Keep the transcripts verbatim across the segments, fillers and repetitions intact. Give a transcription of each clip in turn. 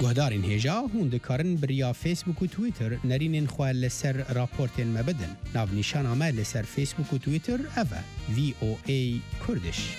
گهدارین هجا هون دکارن بریا فیسبوک و تویتر نرینین خواه لسر راپورتین مبدن. ناو نشان آمه لسر فیسبوک و تویتر اوه وی او ای کردش.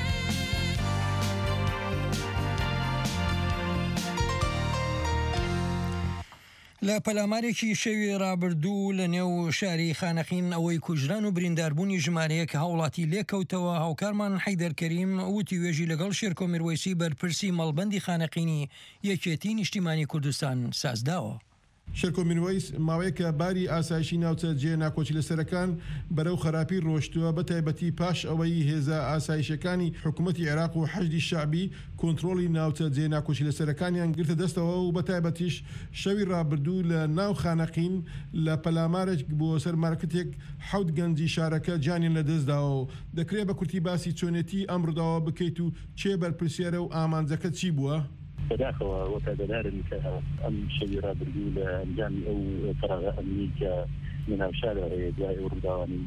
لە پەلامارێکی شەوی ڕابردوو لە نێو شاری خانەخین ئەوەی کوژران و برینداربوونی ژمارەیەک هاوڵاتی لێکەوتەوە هاوکارمان حەیدەر کەریم وتی وێژی لەگەڵ شێرکۆ میروەیسی بەرپرسی مەڵبەندی خانەقینی یەکێتی نیشتیمانی کوردستان سازداوە. شێرکۆ میروەیس ماوەیەکە باری ئاسایشی ناوچە جێ ناکۆچی لەسەرەکان بەرەو خراپی ڕۆشتووە بە تایبەتی پاش ئەوەی هێزە ئاسایشەکانی حکوومەتی عێراق و حەشدی شعبی کۆنتڕۆڵی ناوچە جێ ناکۆچی لەسەرەکانیان گرتە دەستەوە و بە تایبەتیش شەوی ڕابردوو لە ناو خانەقین لە پەلامارێک بۆ سەر مارکتێک حەوت گەنجی شارەکە جانیان لەدەستداوە. دەکرێت بە کورتی باسی چۆنێتی ئەم ڕووداوە بکەیت و چێ بەرپرسیارە و ئامانجەکە چی بووە؟ بەداخەوە وەتادەدارن کە ئەم شەوی ڕابردوو لە ئەنجامی ئەو فەرەغە ئەمنی کە لەناو شارە هەیە دوای ئەو ڕووداوانی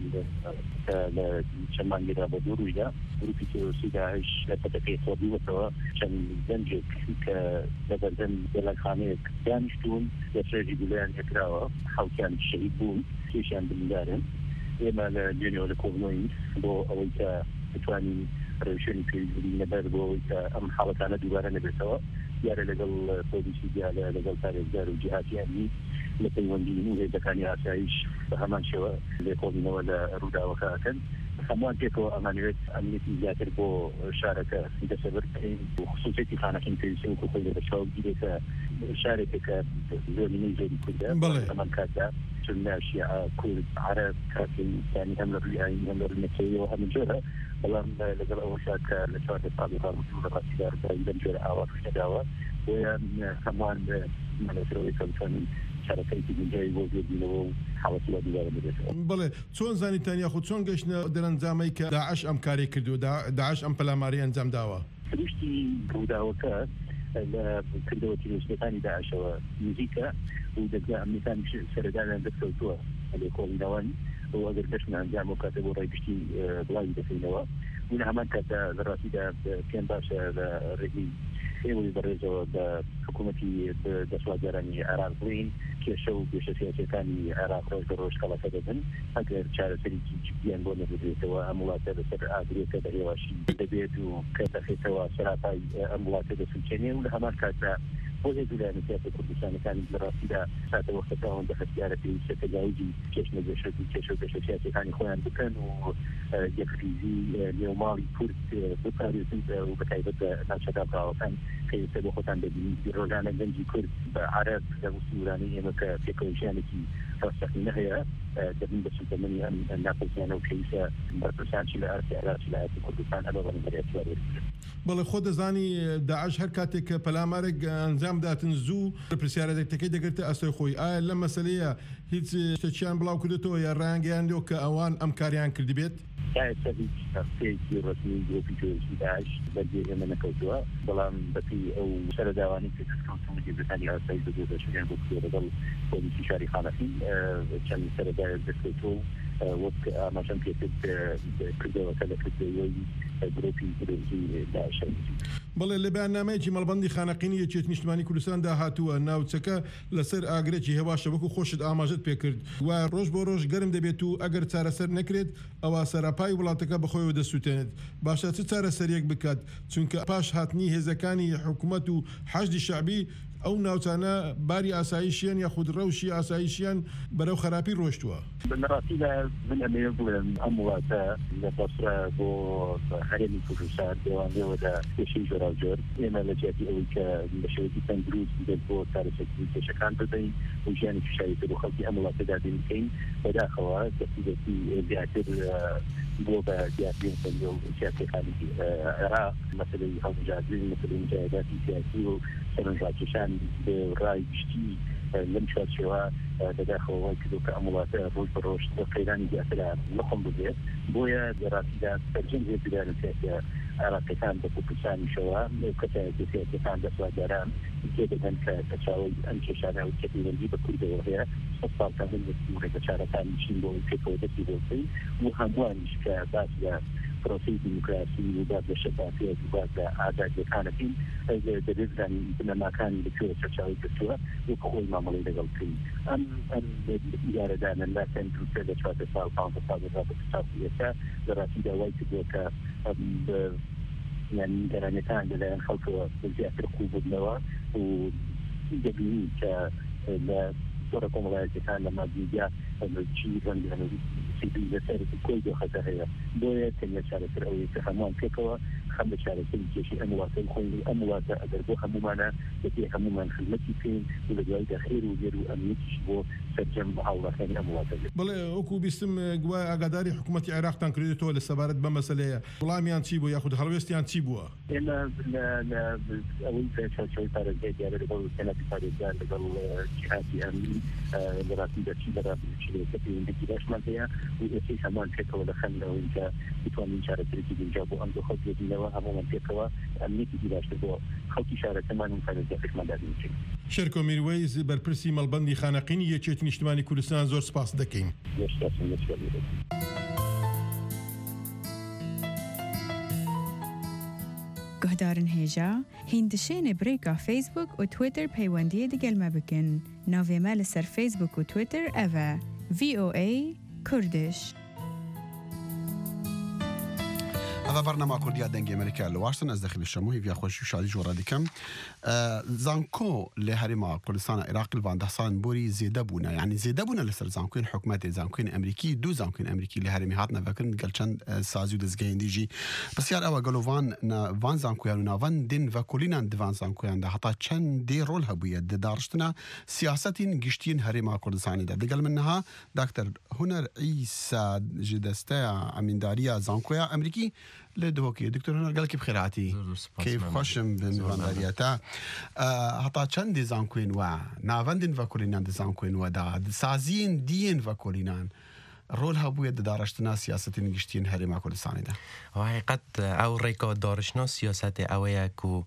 کە لە چەند مانگێدا بە دوو ڕوویدا گروپی تێرۆریستی داعش لە پەتەکەی خۆبیوەتەوە چەند گەنجێک کە لە بەردەم دەڵەنخانەیەک دانیشتوون لە سێژی گولیان هێکراوە حەوتیان شەهید بوون کێشیان بریندارن. ئێمە لە دوێنێەوە لە کۆبنەوەین بۆ ئەوەی کە بتوانین ڕێوشێنی پێویستبوونی لەبەر بۆ ئەوەی کە ئەم حاڵەتانە دووبارە نەبێتەوە دیارە لەگەڵ پۆلیسی دیارە لەگەڵ پارێزگار و جیهاتیانی لە پەیوەندی و هێزەکانی ئاسایش بە هەمان شێوە لێکۆڵینەوە لە ڕووداوەکەکەن هەمووان پێکەوە ئەمانوێت ئەمنیەتی زیاتر بۆ شارەکە دەسەبەر بکەین و خصوصیەتی خانەقین پێویستە وەکو خۆی لەبەرچاو گیرێکە شارێکە کە زۆرینەی زۆری کوردە ئەمان کاتدا چون شیعە کورد عەرەب کاکستانی هەم لە ڕووی ئاینی هەم لە ڕووی نەتەوەیەوە هەموو جۆرە بەڵام لەگەڵ ئەوەشا کە لە چوارده ساڵی ڕابردوو لە ڕاستیداردا بەم جۆرە ئاوا نەداوە بۆیە هەمووان مەلەسەرەوەی کە بتوانین شارەکەیکی گونجاوی بۆ گێبینەوە و حاڵەتی وا دووبارە ببێتەوە. بەڵێ چۆن زانیتان یاخود چۆن گەشتنە دەرەنجامەی کە داعش ئەم کاری کردو داعش ئەم پەلاماری ئەنجام داوە؟ سروشتی ڕووداوەکە لە کردەوە تیرۆریستەکانی داعشەوە نزیکە و دەستگا ئەمنیەکانی سەرەدایان دەستکەوتووە لێکۆڵینەوەی و ئەگەر گەشتن ئەنجام و کاتە بۆ ڕێگشتی بڵاوی دەکەینەوە و لە هەمان کاتدا لە ڕاستیدا پێم باشە لە ڕێگەی ئێوەی بەڕێزەوە بە حکوومەتی دەسڵاتدارانی عێراق بڵین کێشە و پێشە سیاسیەکانی عێراق ڕۆژ بە ڕۆژ کەڵەکە دەبن ئەگەر چارەسەرێکی جدیان بۆ نەبدرێتەوە ئەم وڵاتە بەسەر ئاگرێتە بە هێواشی دەبێت و کە دەخێتەوە سەراتای ئەم وڵاتە دەسوچێنێ و لە هەمان کاتدا بۆ هێز لایەنە سیاسە کوردستانەکانی لە ڕاستیدا ساتە وەختەکەەوە دەخەتیارە پێویستە تەجاوزی کێشنە گەشت و کێشە و پێشە سیاسیەکانی خۆیان بکەن و یەکریزی نێوماڵی کورد بپارێزن و بەتایبەت بە ناوچەکە باوەکان پێویستە بۆ خۆتان دەبینی ڕۆژانە گەنجی کورد بە عەرەب لە وسیورانی ئێمە کە پێکەوەژیانێکی ڕاستەقینە هەیە دەبین بە سوتەمەنی ئەم ناپەسیانە و پێویستە بەرپرسانچی لە ئەرکی عێراقی لە ئاەتی کوردستان هەبە بەڕێوەبەرێتی بەڵێ خۆ دەزانی داعش هەر کاتێک کە پەلامارێک ئەنجام داتن زوو پرسیارەتەکەی دەگرتە ئەستۆی خۆی ئایا لەم مەسەلەیە هیچ شتێکیان بڵاو کردێتەوە یا ڕایانگەیاندەوە کە ئەوان ئەم کاریان کردی بێت؟ ئێستا هیچ تەختەیەکی ڕسمی گرۆپی تۆریستی داعش بەرگێ ئێمە نەکەوتووە بەڵام بەپی ئەو سەرداوانی کە دەستکەوتنی بریتانی ئاسایی بەدۆ دەشیان بۆ کردێ لەگەڵ پۆلیسی شاری خانەقین چەند سەردای دەستکەوتووە وەک ئاماژەم پێکرد کردەوەکە لە کردەوەی گرۆپی تۆریستی داعش. بەڵێ لە بەیاننامەیەکی مەڵبەندی خانەقینی یەکێتی نیشتیمانی کوردستاندا هاتووە ناوچەکە لەسەر ئاگرێکی هێواشە وەکو خۆشت ئاماژت پێکرد و ڕۆژ بۆ ڕۆژ گەرم دەبێت و ئەگەر چارەسەر نەکرێت ئەوە سەرپای وڵاتەکە بەخۆیەوە دەسووتێنێت. باشە چه چارەسەریەک بکات چونکە پاش هاتنی هێزەکانی حکوومەت و حەشدی شعبی ئەو ناوچانە باری ئاسایشیان یا خود ڕەوشی ئاسایشیان بەرەو خراپی ڕۆشتووە. بەنەڕاستیدا من ئەمەیە بڵێم ئەم وڵاتە لە بەسرە بۆ هەرێمی کوردستان دێوانێەوەدا کێشەی جۆراوجۆر ئێمە لە جیاتی ئەوەی کە بە شێوەیەکی تەندروست دێت بۆ چارەسەری کێشەکان بدەین و ژیانی پیشاویتە بۆ خەڵکی ئەم وڵاتەدا دێن بکەین بەداخەوە دەستی زیاتر بۆ بە زیاترین سەریە و سیاسیەکانی عێراق مەسەلەی هەڵبژاردن مەسەلەی مجاهداتی سیاسی و سەرنجڕاکێشان بە ڕای گشتی لەم چوارچێوە بەداخەوە کردو کە ئەم وڵاتە ڕۆژ بە ڕۆژ قەیرانی زیاتر لەخۆم ببێت بۆیە لەڕاستیدا سەرجەم هێزیدا لە سیاسە عێراقیەکان بە کوردستانیشەوە کەسایەتی سیاسیەکان دەسڵاتداران تێدەگەن کە بەچاوی ئەم کێشانە و کەپەیوەندی بە کوردەوە هەیە سەد ساڵ کامل ڕێگە چارەکان چین بۆ پێکەوە دەستی بۆ بکەین و هەمووانیش کە باس لە پروسی دیموکراسی و بعد شفافیت و بعد عادات کانتین دەبێت بنەماکانی لەکوێ سەرچاوی کردووە وەکو خۆی مامەڵەی لەگەڵ کردی ئەم ئەم ئیدارەدانن لا سنتروسە لە چوار ساڵ پانزە ساڵ ڕابردوو ئێستا لەڕاستیدا وای کردووە کە یعنی گەرانەکان لەلایەن خەڵکەوە زیاتر قوڵ بوونەوە و دەبینی کە لە زۆرە کۆمەڵایەتەکان لە مادییا چی ڕەنگیان لەسەر کۆی دۆخەتە هەیە بۆیە تەنیا چارەسەر ئەوەیە کە هەمووان پێکەوە خەم لە چارەسەری کێشی ئەم وڵاتەی خۆی ئەم وڵاتە ئەگەر بۆ هەموومانە دەبێ هەموومان خزمەتی بکەین و لە دوایدا خێر و لێر و ئەمنیەتیش بۆ سەرجەم هاوڵاتیانی ئەم وڵاتە بڵێ وەکو بیستم گوای ئاگاداری حکوومەتی عێراقتان کردێتەوە لە سەبارەت بە مەسەلەیە وڵامیان چی بوو یاخود هەڵوێستیان چی بووە ئێمە ئەوەی چارەسەری پارێزگای دیارە لەگەڵ سێناتی پارێزگار لەگەڵ جیهاتی ئەمنی لە ڕاستیدا چی بەڕابردوو پەیوەندیی باشمان هەیە و ئێستا هەمان پێکەوە لە خەنەوەی کە بتوانین چارەسەرێکی گونجاو بۆ ئەم دۆخەت بێنینەوە هەموومان پێکەوە ئەمنیەتی باشتر بۆ خەڵکی شارەکەمان و پارێزگاکەشمان دابینین. شێرکۆ میروەیز بەرپرسی مەڵبەندی خانەقینی یەکێتی نیشتیمانی کوردستان زۆر سپاس دەکەین. گهدارن هێژا هیندشێنێ برێکا فیسبوک و تویتر پەیوەندیە دەگەلمە بکەن ناوێمە لەسەر فیسبوک و تویتر ئەڤە ڤی ئۆ ئێ کوردش. هذا برنامج كردية دنجي أمريكا لواشنطن از داخل الشموي في خوشي شادي جورا ديكم زانكو لهرما كردستان العراق الفان دحسان بوري زيادة بونا يعني زيادة بونا لسر زانكوين حكومات زانكوين أمريكي دو زانكوين أمريكي لهرمي هاتنا فكرن قال چند سازيو دزگين ديجي بس يار أوا قالوا فان نا فان زانكوين نا فان دين فكولينا دفان زانكوين ده حتى چند دي رول هبوية دارشتنا سياستين گشتين هرما كردستاني ده دقل منها دكتور هنر عيسى جدستا أمينداريا زانكويا أمريكي لدهوكي دكتور هنا قال كيف خيراتي كيف خوشم بنفاندارياتا هطا چند زانكوين وا نافندن فاكولينان زانكوين وا دا سازين دين فاكولينان رول هبوية دارشتنا سياسة نجشتين هرما كردستاني ده وحقيقة أو ريكا دارشنا سياسة أويا كو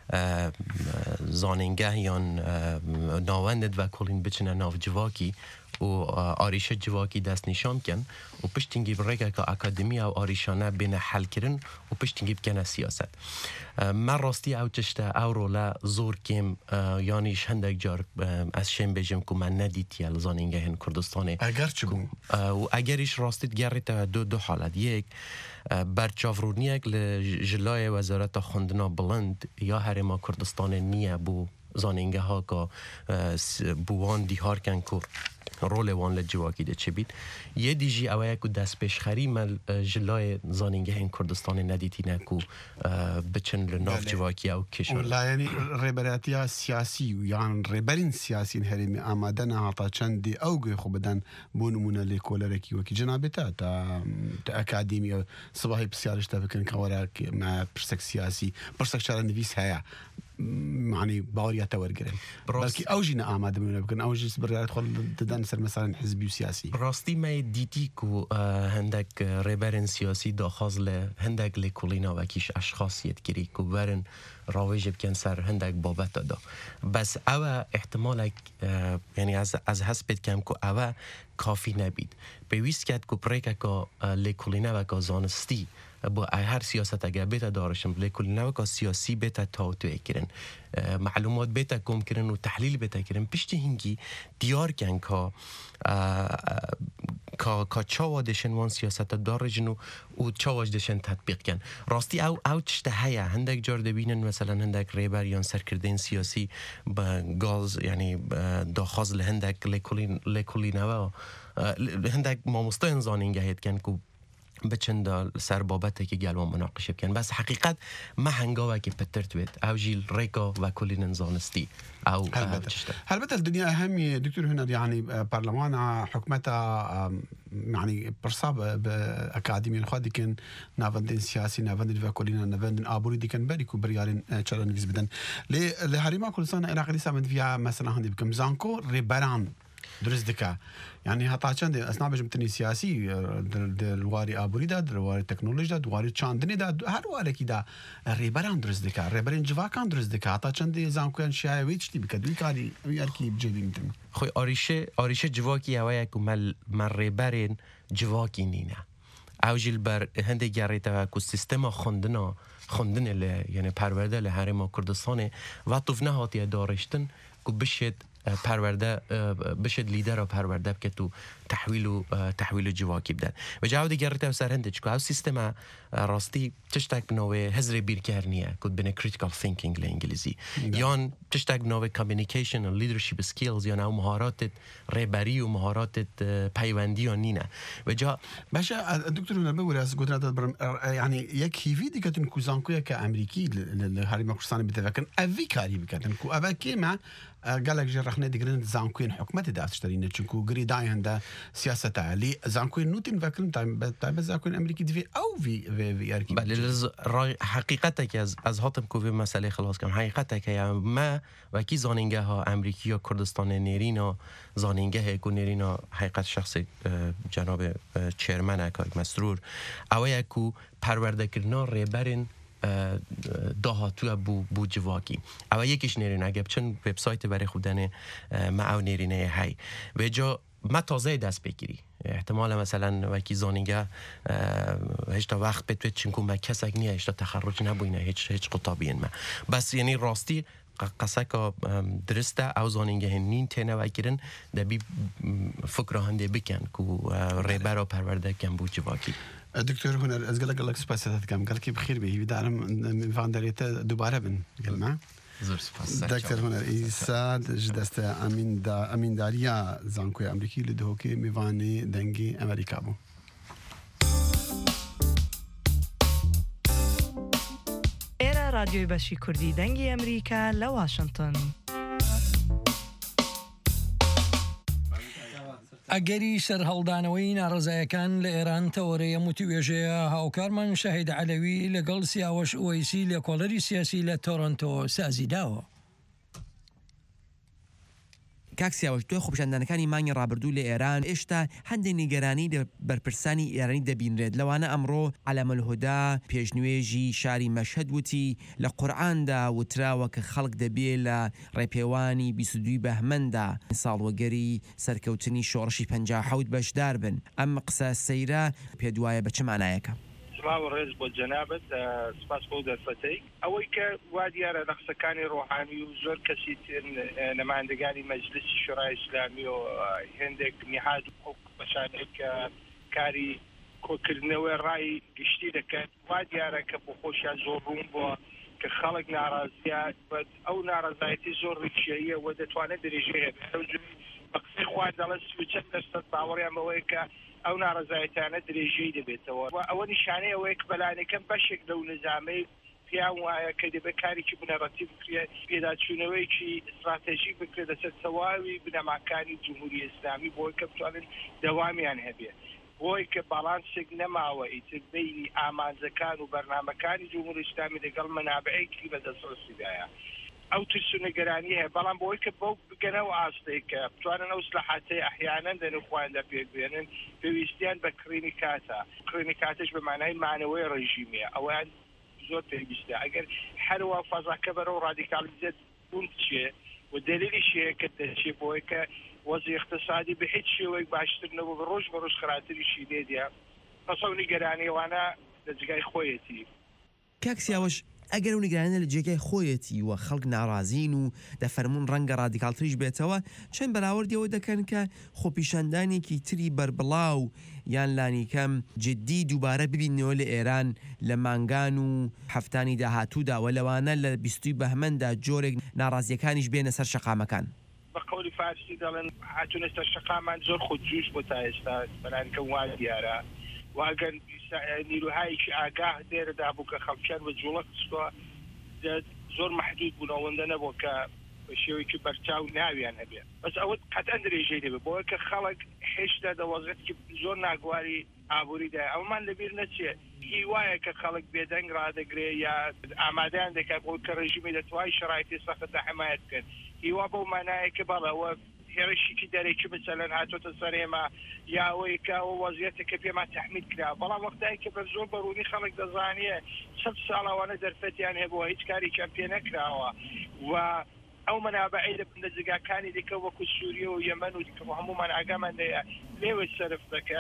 زاننگهيان ناوندد وكولين بچنا ناف جواكي و آریشه جواکی دست نشان کن و پشتینگی برگه که اکادمی او آریشانه بین حل کرن و پشتینگی بکنه سیاست من راستی او چشته او روله زور کم یانیش هندک جار از شم بجم که من ندیتی الزانینگه هن کردستانه اگر چه بون و اگریش راستید گریت دو دو حالت یک برچاورونیک لجلای وزارت خوندنا بلند یا هرما کردستان نیه بو زانینگه ها که بوان دیهار کن کر رول وان لجواکی ده چه بید یه دیجی اوه که دست پیشخری مل جلای زانینگه این کردستان ندیتی نکو بچن لناف جواکی او کشور لا یعنی ریبریتی سیاسی و یعنی ریبرین سیاسی هرمی آمدن هاتا چندی اوگه خو بدن بونمونه لیکولرکی وکی جنابتا تا اکادمی صباحی بسیارش تفکرن که ما پرسک سیاسی پرسک شارع نویس هیا يعني باوريا تورجرين بلكي اوجينا آماده من بكن اوجي برا يدخل تدان سر مثلا حزبي وسياسي راستي ما ديتيكو هندك ريبرن سياسي داخل له هندك لكولينا وكيش اشخاص يتكري كو برن راوج بكن سر هندك بابت دا بس او احتمالك يعني از از حسب كم كو او كافي نبيد بيويست كات كو بريكا كو لكولينا وكا زانستي با هر سیاست اگر بیت دارشم بلکل نو که سیاسی بیت تاوتو اکرن معلومات بیت کم کرن و تحلیل بیت کرن پشت هنگی دیار کن که که که چاوا دشن وان سیاست دارجنو و چاواج دشن تطبیق کن راستی او او چشته هیا هندک جار دبینن مثلا هندک ریبر یا سرکردین سیاسی با گاز یعنی داخل هندک لکلی لکلی نو هندک ماموستان زانینگه هید کن که بچند سر بابته که گلوان مناقشه بکن بس حقیقت ما هنگاوه که پترتوید او جیل ریکا و کلی نزانستی او هلبته الدنيا أهم دكتور هنا يعني برلمان حكمتها يعني برصاب بأكاديمية خادي كان نافندين سياسي نافندين فاكولينا نافندين آبوري دي كان بريكو بريارين شرن فيز بدن لهريما كل سنة إراق لسا من فيها مثلا هندي بكم زانكو ريبران درس دكا يعني هتا چند اسنا بجمتني سياسي دلواري آبوري دا دلواري تكنولوژي دا دلواري چاندني دا هر واره کی دا ريبران درس دكا ريبرين جواكان درس دكا هتا چند زانكو شاي ويچ دي بكدوي كاري ياركي بجبيمتن خوي آریشه آریشه جواکی اوه یک مل مر ريبرين جواکی نینه اوجیل بر هندی گریتا کو سیستم خوندنا خوندن ل یعنی پرورده ل هرم کردستان و تو نهاتی دارشتن کو بشد پرورده بشد لیدر و پرورده که تو تحویل و تحویل جواکی بدن و جاود گرته سر هندش که او سیستم راستی تشتاق بنوع هزار بیرکرنیه کد بنه critical thinking لانگلیزی یان تشتاق بنوع communication و leadership skills یان او مهارات رهبری و مهارات پیوندی و نینه و جا باشه دکتر نبوی از قدرت برم یعنی یک هیوی دیگه تن کوزانکویا که امریکی لهاری مکرستان بتفکرن اوی کاری بکردن کو اوی که ما قالك جرحنا دقرن زانكوين حكومة دا تشترين تشنكو قري داين دا سياسة تعالي زانكوين نوتين فاكرن تايم تايم زانكوين أمريكي دي في أو في في في أركي بله حقيقتك از از هاتم کوی مسئله خلاص کم حقیقتك یا ما و کی زانینگه ها امریکی و کردستان نیرینا زانینگه کو نیرینا حقیقت شخص جناب چیرمن اکاک مسرور اوه کو پرورده کردن ریبرین داهاتو بو بو جواکی اول یکیش نرین اگه چون وبسایت برای خودن ما او نرینه هی و جا ما تازه دست بگیری احتمال مثلا وکی زانیگه هیچ تا وقت بتوید چنکو ما کسک نیه هیچ تا تخرج نبوینه هیچ هیچ قطابین ما بس یعنی راستی قصه درسته او زانینگه هنین تینه وکرن دبی فکر هنده بکن کو ریبر و پرورده کن بو جواکی دكتور هنا أزقل لك لك سباسات كم قال كي بخير به بدعم فاندريتا دوباره بن قال ما دكتور هنا إيساد جدست أمين دا أمين داريا زانكوي أمريكي لدهوكي ميفاني دنجي أمريكا بو إيرا راديو باشي كردي دنجي أمريكا لواشنطن ئەگەری سەر هەڵدانەوەی ناڕزایەکان لە ئێران تەوەرەیە متوێژەیە هاوکارمان شەهید عەلەوی لەگەڵ سیاوەش ئۆیسی لێکۆڵەری سیاسی لە تۆرۆنتۆ سازی داوە. کاک سیاوەش دوای خۆپیشاندانەکانی مانگی ڕابردوو لە ئێران ئێشتا هەندێک نیگەرانی لە بەرپرسانی ئێرانی دەبینرێت لەوانە ئەمڕۆ عەلەمەلهودا پێشنوێژی شاری مەشهەد وتی لە قورئاندا وتراوە کە خەڵک دەبێت لە ڕێپێوانی بیست و دوو بەهمەندا ساڵوەگەری سەرکەوتنی شۆڕشی پەنجا و حەوت بەشدار بن ئەم قسە سەیرە پێ دوایە بە چ مانایەکە؟ سڵاو ڕێز بۆ جەنابەت سپاس بۆ دەرفەتەی ئەوەی کە وا دیارە لە قسەکانی ڕۆحانی و زۆر کەسی نەمایندگانی مەجلیسی شورای ئیسلامی و هێندێک نهاد حقوق بەشانێک کە کاری کۆکردنەوەی ڕای گشتی دەکەن وا دیارە کە بۆ خۆشیان زۆر ڕوون بووە کە خەڵک ناڕازیە ئەو ناڕەزایەتی زۆر ڕیکشەیە و دەتوانێت درێژەی هەبێت بە قسەی خوا دەڵێت سی و چەند دەرسەد باوەڕیان بەوەیە کە ئەو ناڕزایەتانە درێژەی دەبێتەوە و ئەوە نیشانەیە ئەوەیە کە بەلانەکەم بەشێک لەو نظامەی پیان وایە کە دەبێت کارێکی بنەڕەتی بکرێت پێداچوونەوەیکی استراتێژیک بکرێت لەسەر تەواوی بنەماکانی جمهوری ئیسلامی بۆی کە بتوانن دەوامیان هەبێت بۆی کە باڵانسێک نەماوە ئیتر بینی ئامانجەکان و بەرنامەکانی جمهوری ئیسلامی لەگەڵ مەنابعەیەکی بەدەستڕستیدایە ئەو ترس و نەگەرانی هەیە بەڵام بۆی کە بەو بگەنەوە ئاستەی کە بتوانن ئەو سلحاتەی ئەحیانەن دەنخوایاندا پێبێنن پێویستیان بە کڕینی کاتە کڕینی کاتش بە مانای مانەوەی ڕێژیمەیە ئەویان زۆر پێویستە ئەگەر هەروە فەزاکە بەرەو ڕادیکالیزێت بوون چێ و دلیلیش هەیە کە دەچێت بۆی کە وەزی اقتصادی بە هیچ شێوەیەک باشتر نەبوو بە ڕۆژ بە ڕۆژ خراپتریشی لێدە پس ئەو نیگەرانیەوانە لە جگای خۆیەتی کاک سیاوەش ئەگەر و نیگرانە لە جێگای خۆیەتی وە خەڵک ناڕازین و دەفەرمونون ڕەنگە ڕادیکالتریش بێتەوە چەند بەراوردیەوە دەکەن کە خۆپیشاندانێکی تری بربڵاو یان لانیکەم جددی دووبارە ببینەوە لە ئێران لە مانگان و هەفتانی داهاتوودا و لەوانە لە بیست و دوو بەهمەندا جۆرێک ناڕازیەکانیش بێنە سەر شەقامەکان بە قەولی فارسی دەڵێن هاتوونە سەر شەقامان زۆر خودجوش بۆ تا ئێستا بەلانکەم وا دیارە واگەن نیروهایکی ئاگاه دێرەدا بوو کە خەڵکیان بە جوڵە قسووە زۆر محدود بوون ئەوەندە نەبوو کە بە شێوەیەکی بەرچاو ناویان هەبێت بەس ئەوە قەتەن درێژەی دەبێت بۆیە کە خەڵک هێشتا دەوەزێتکی زۆر ناگواری ئابووریدا ئەومان لەبیر نەچێت هی وایە کە خەڵک بێدەنگ ڕادەگرێ یا ئامادەیان دەکات بۆ کە ڕێژیمی دەتوای شرایطی سەختە حمایەت بکەن هیوا بەو مانایە کە بەڵەوە هێرشێکی دەرێکی مثلەن هاتۆتە سەرێمە یا ئەوەی کە ئەوە وەزیەتێکە پێمان تەحمیل کرا بەڵام وەختایی کە بە زۆر بەڕوونی خەڵک دەزانیە سەد ساڵەوانە دەرفەتیان هەبووە هیچ کاریان پێ نەکراوە و ئەو مەنابعەی دەبن لە جگاکانی دیکە وەکو سووریە و یەمەن و دیکە هەمومان ئاگاماندەیە لێوە سەرف دەکەن و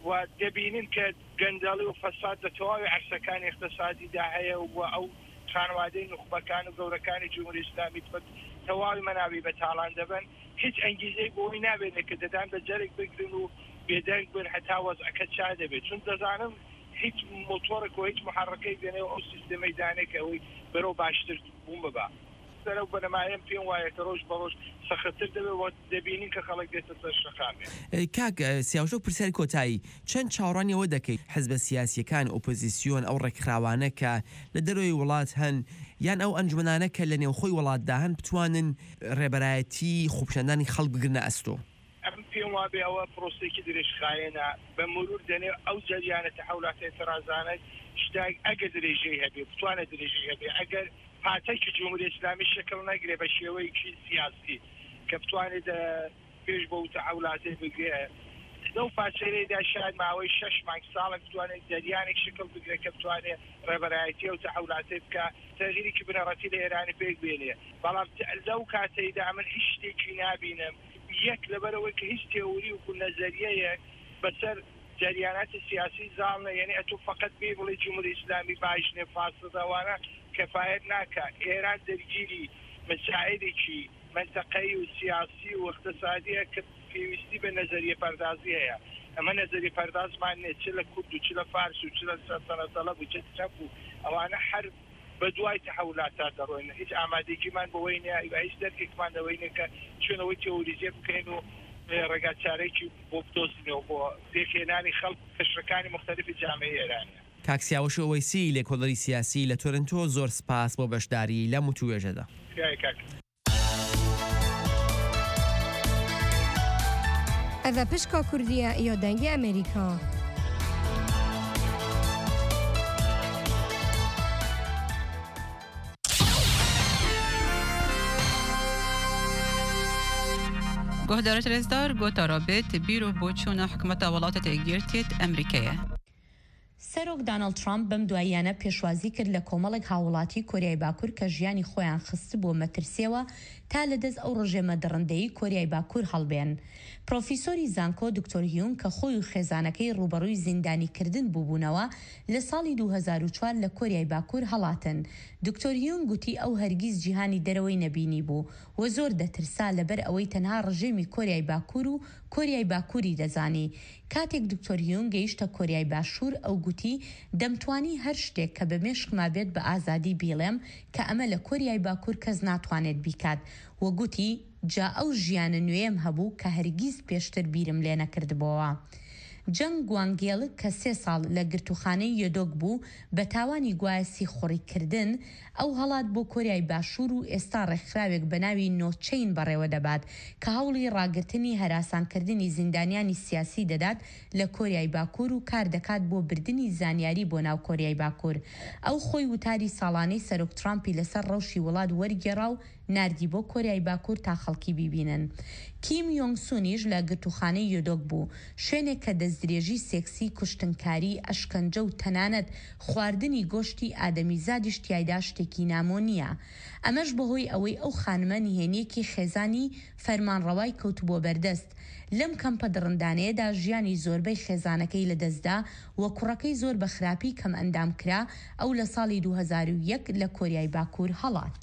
و دەبینن کە گەندەڵی و فەساد لە تەواوی عەرزەکانی اقتصادیدا هەیە و ئەو خانوادەی نوخبەکان و گەورەکانی جمهوری ئیسلامی تەواوی مەناوی بەتاڵان دەبن هیچ ئەنگیزەی بۆی نابێنێت کە دەدان بە جەرێک بگرن و بێدەنگ بن هەتا وەزعەکە چا دەبێت چون دەزانم هیچ مۆتۆرێک و هیچ محرەکەی دێنێ و ئەو سیستەمەی دانێک ئەوەی بەرەو باشتر بوون ببا سەرەو بەنەمایەم پێم وایە کە ڕۆژ بە ڕۆژ سەختتر دەبێت دەبینین کە خەڵک دێتە سەر شەقامێ. کاک سیاوشۆ پرسیاری کۆتایی چەند چاوەڕانیەوە دەکەیت حزبە سیاسیەکان ئۆپۆزیسیۆن ئەو ڕێکخراوانە کە لە دەرەوەی وڵات هەن یان ئەو ئەنجومەنانە کە لە نێوخۆی وڵاتدا هەن بتوانن ڕێبەرایەتی خوپشاندانی خەڵک بگرنە ئەستۆ. ئەم پێم وابێ ئەوە پرۆسێکی درێژخایەنە بە مرور دەنێ ئەو جەریانە تەحولاتی اعتراضانە شتای ئەگەر درێژەی هەبێ بتوانێت درێژەی هەبێ ئەگەر پاتێکی جمهوری ئیسلامی شەکڵ نەگرێ بە شێوەیەکی سیاسی کە بتوانێت پێش بۆ تەحولاتی بگرێ لەو پاچەرەیەدا شاید ماوەی شەش مانگ ساڵێک بتوانێت جەریانێک شکل بگرێت کە بتوانێت ڕێبەرایەتی و تەحولاتی بکە تەغییرێکی بنەڕەتی لە ئێرانی پێک بێنێ بەڵام لەو کاتەیدا من هیچ شتێکی نابینم یەک لەبەرەوەی کە هیچ تێوری و نەزەریەیەک بەسەر جریاناتی سیاسی زاڵنە یعنی ئەتۆ فقط بێ بڵێ جمهوری ئیسلامی باشنێ فاسدەوانە کەفایەت ناکە ئێران دەرگیری مسائلێکی منطقەی و سیاسی و اقتصادیە کە پێویستی بە نەزەریە پەردازی هەیە ئەمە نەزەریە پەردازمان نێت چ لە کورد و چ لە فارس و چ لە سەلتەنەت و چ چەپ و ئەوانە هەر بە دوای تەحولاتا دەڕۆین هیچ ئامادەگیمان بەوەی نیە هیچ دەرکێکمان دەوەی نێ کە چۆنەوەی تێوریزیە بکەین و ڕێگاچارێکی بۆ بدۆزینەوە بۆ پێکهێنانی خەڵک قشرەکانی مختلفی جامعەی ئێرانە. کاکسیاوەش ئەوەیسی لێکۆڵەری سیاسی لە تۆرنتۆ زۆر سپاس بۆ بەشداری لەم وتوێژەدا. ئەڤە پشکا کوردیە یا دەنگی ئەمریکا. گهدارت رزدار گوتا رابط بیرو بۆچوونە حکومەتە وڵاتە یەکگرتوویەت ئەمریکایە. سەرۆک دانەڵد ترامپ بەم دواییانە پێشوازی کرد لە کۆمەڵێک هاوڵاتی کۆریای باکوور کە ژیانی خۆیان خست بۆ مەترسیەوە تا لەدەست ئەو ڕژێمە دڕندەیی کۆریای باکوور هەڵبێن. پرۆفیسۆری زانکۆ دکتۆر هیون کە خۆی و خێزانەکەی ڕوبەڕووی زیندانیکردن بووبوونەوە لە ساڵی دوو هەزار و چوار لە کۆریای باکوور هەڵاتن. دکتۆر هیون گوتی ئەو هەرگیز جیهانی دەرەوەی نەبینی بوو و زۆر دەترسا لەبەر ئەوەی تەنها ڕژێمی کۆریای باکوور و کۆریای باکووری دەزانی. کاتێک دکتۆر هیون گەیشتە کۆریای باشوور ئەو گوتی دەمتوانی هەر شتێک کە بە مێشکما بێت بە ئازادی بیڵێم کە ئەمە لە کۆریای باکوور کەس ناتوانێت بیکات و گوتی جا ئەو ژیانە نوێم هەبوو کە هەرگیز پێشتر بیرم لێ نەکردبەوە. جەنگ گوانگێڵ کە سێ ساڵ لە گرتوخانەی یۆدۆک بوو بە تاوانی گوایەسی خوڕیکردن ئەو هەڵات بۆ کۆریای باشوور و ئێستا ڕێکخراوێک بە ناوی نۆچین بەڕێوە دەبات کە هەوڵی ڕاگرتنی هەراسانکردنی زیندانیانی سیاسی دەدات لە کۆریای باکوور و کار دەکات بۆ بردننی زانیاری بۆ ناو کۆریای باکوور. ئەو خۆی وتاری ساڵانەی سەرۆک ترامپی لەسەر ڕەوشی وڵات وەرگێڕا و ناردی بۆ کۆریای باکوور تا خەڵکی بیبینن. کیم یۆنگ سونیش لە گرتوخانەی یۆدۆک بوو، شوێنێک کە دەستدرێژی سێکسی، کوشتنکاری، ئەشکەنجە و تەنانەت خواردنی گۆشتی ئادەمیزادیش تیایدا شتێکی نامۆ نییە. ئەمەش بەهۆی ئەوەی ئەو خانمە نهێنیەکی خێزانی فەرمانڕەوای کەوت بۆ بەردەست. لەم کەمپە دڕندانەیەدا ژیانی زۆربەی خێزانەکەی لەدەستدا و کوڕەکەی زۆر بە خراپی کەم ئەندام کرا. ئەو لە ساڵی دوو هەزار و یەک لە کۆریای باکوور هەڵات.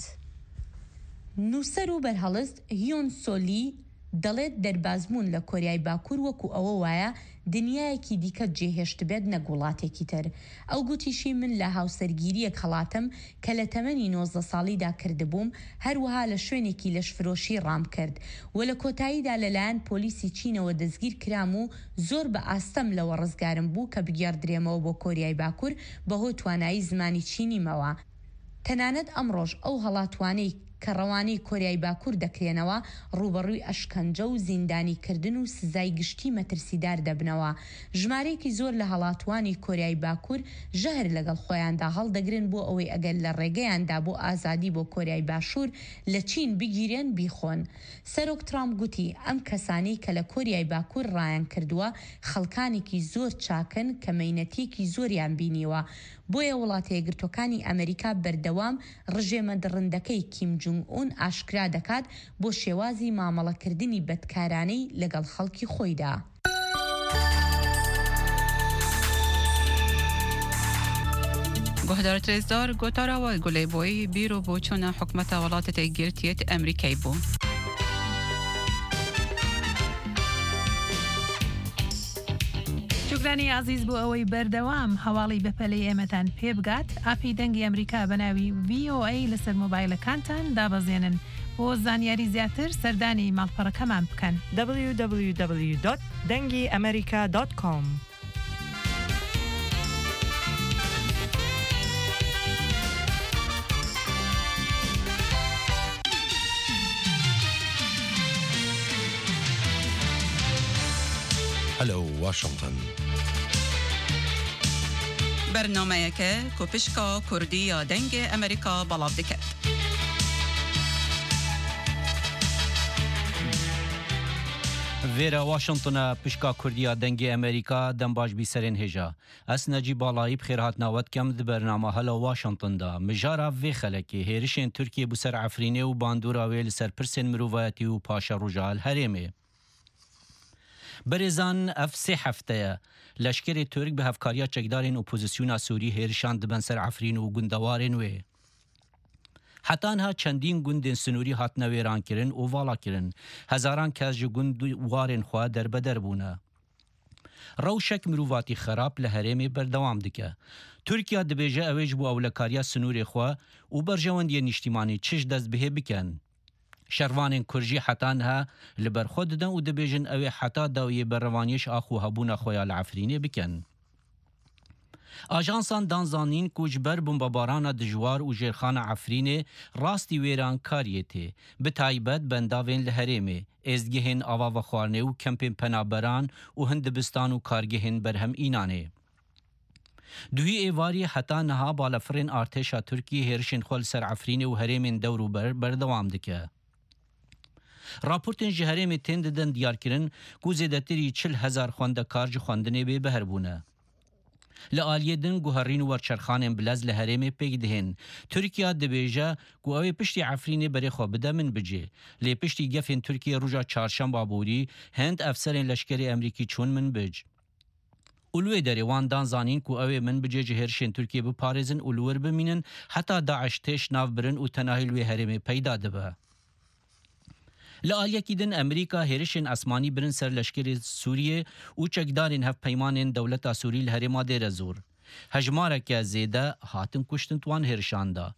نووسەر و بەرهەڵست هیۆن سۆلی دەڵێت دەربازبوون لە کۆریای باکوور وەکو ئەوە وایە دنیایەکی دیکە جێهێشت بێت نەک وڵاتێکی تر. ئەو گوتیشی من لە هاوسەرگیریەک هەڵاتم کە لە تەمەنی نۆزدە ساڵیدا کردبووم، هەروەها لە شوێنێکی لەشفرۆشی ڕام کرد و لە کۆتاییدا لەلایەن پۆلیسی چینەوە دەستگیر کرام و زۆر بە ئاستەم لەوە ڕزگارم بوو کە بگێڕدرێمەوە بۆ کۆریای باکوور بەهۆی توانایی زمانی چینیمەوە. تەنانەت ئەمڕۆژ ئەو هەڵاتوانەی کە ڕەوانەی کۆریای باکوور دەکرێنەوە ڕوبەڕووی ئەشکەنجە و زیندانیکردن و سزای گشتی مەترسیدار دەبنەوە. ژمارەیەکی زۆر لە هەڵاتوانی کۆریای باکوور ژەهر لەگەڵ خۆیاندا هەڵدەگرن بۆ ئەوەی ئەگەر لە ڕێگەیاندا بۆ ئازادی بۆ کۆریای باشوور لە چین بگیرێن بیخۆن. سەرۆک ترامپ گوتی ئەم کەسانی کە لە کۆریای باکوور ڕایان کردووە خەڵکانێکی زۆر چاکن کە مەینەتێکی زۆریان بینیوە. بۆیە وڵاتە یەکگرتووەکانی ئەمریکا بەردەوام ڕژێمە دڕندەکەی کیم جونگ ئون ئاشکرا دەکات بۆ شێوازی مامەڵەکردنی بەدکارانەی لەگەڵ خەڵکی خۆیدا. گهدار ترزدار گوتارا و گلی بوی بیرو بوچون حکمت ولات تگیرتیت امریکای بو. شکرانی عزیز بو اوی بردوام حوالی بپلی امتن پیبگات اپی دنگی امریکا بناوی وی او ای لسر موبایل کانتن دابزینن بو زانیاری زیاتر سردانی مالپرکمان بکن دبلیو دبلیو دبلیو دات دنگی امریکا دات کام. هلو واشنطن. برنامه که کوپشکا کردی یا دنگ امریکا بلاف دکت. ویرا واشنطن پشکا کردی دنگ امریکا دنباش بی سرین هجا. اس نجی بالایی بخیرات نوت کم د برنامه هلا واشنطن دا مجارا وی خلکی هیرشین ترکیه بسر عفرینه و باندورا ویل سر پرسن مروفاتی و پاشا رجال هریمه. برزان اف سه هفته لشکر ترک به هفکاریا چکدارین اپوزیسیون سوری هیرشان دبن سر عفرین و گندوارین وی. حتی انها چندین گندین سنوری هات نویران کرن و والا کرن. هزاران کس جو گندوارین خواه در بدر بونه. روشک مروواتی خراب لحریم بردوام دکه. ترکیه دبیجه اویج بو اولکاریا سنوری خواه و برجواندی نشتیمانی چش دست به بکن. شروان کرجی حتی انها لبر خود دن و دبیجن اوی حتی داوی بروانیش آخو هبون خویال عفرینی بکن. آژانسان دانزانین کوچبر بمباران دجوار و جرخان عفرینه راستی ویران کاریته به تایبت بنداوین لحریمه ازگهن آوا و خوارنه و کمپین پنابران و هندبستان و کارگهن برهم اینانه. دوی ایواری حتی نها بالفرین ارتشا ترکیه هرشن خل سر عفرینه و هریمن دورو بر بردوام دکه. راپورتن جهرم تند دن دیار کرن کو زیدتری چل هزار خواندکار جو خواندنه به بهر بونه. لآلیه دن گوهرین و ورچرخان بلز لحرم پیگ دهن. ترکیه دبیجه گو اوی پشتی عفرینه بری خواه بده من بجه. لی پشتی گفین ترکیه روژا چارشن بابوری هند افسرین لشکر امریکی چون من بج. اولوی داری وان دان زانین کو اوی من بجه جهرشن ترکیه بپارزن اولور بمینن حتی داعش تش ناف برن و تناهی لوی حرم پیدا دبه. لآلیه کی دن امریکا هرشن اسمانی برن سر لشکر سوریه و چکدارین هف پیمانین دولت سوری لحرما دیر زور. هجماره که زیده هاتن کشتن توان هرشانده.